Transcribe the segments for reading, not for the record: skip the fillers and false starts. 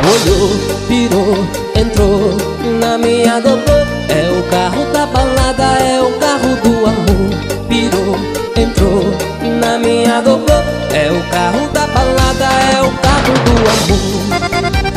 Olhou, pirou, entrou na minha doblô. É o carro da balada, é o carro do amor. Pirou, entrou na minha doblô. É o carro da balada, é o carro do amor.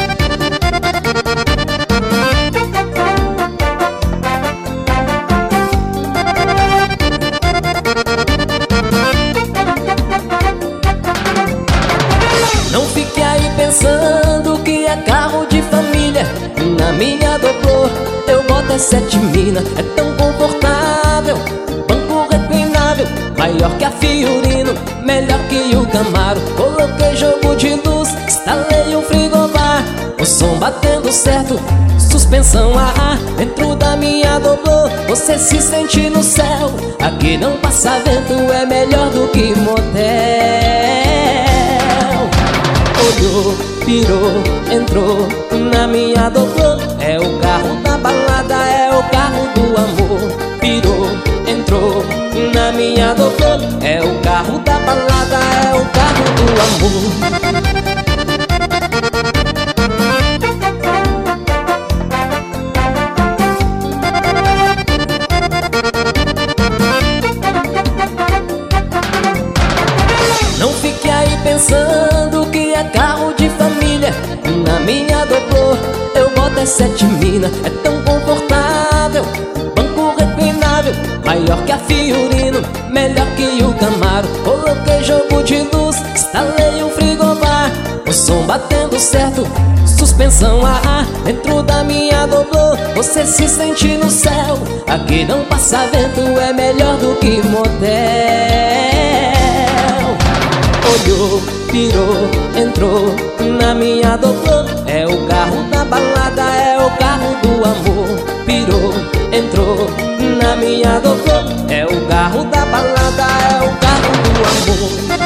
Não fique aí pensando que é carro de família. Na minha doblô eu boto as 7 mina. É tão confortável, banco reclinável, maior que a Fiorino, melhor que o Camaro. Coloquei jogo de luz, instalei um frigobar, o som batendo certo, suspensão a ar. Dentro da minha doblô você se sente no céu. Aqui não passa vento, é melhor do que motel. Olhou, pirou, entrou na minha doblô. É o carro da balada, é o carro do amor. Pirou, entrou na minha doblô. É o carro da balada, é o carro do amor. Não fique aí pensando que é carro de família. Na minha doblô eu boto as 7 mina. É tão confortável, banco reclinável, maior que a Fiorino, melhor que o Camaro. Coloquei jogo de luz, instalei um frigobar, o som batendo certo, suspensão a ar. Dentro da minha doblô você se sente no céu. Aqui não passa vento, é melhor do que motel. Olhou, pirou, entrou na minha doblô. É o carro da balada, é o carro do amor. Pirou, entrou na minha doblô. É o carro da balada, é o carro do amor.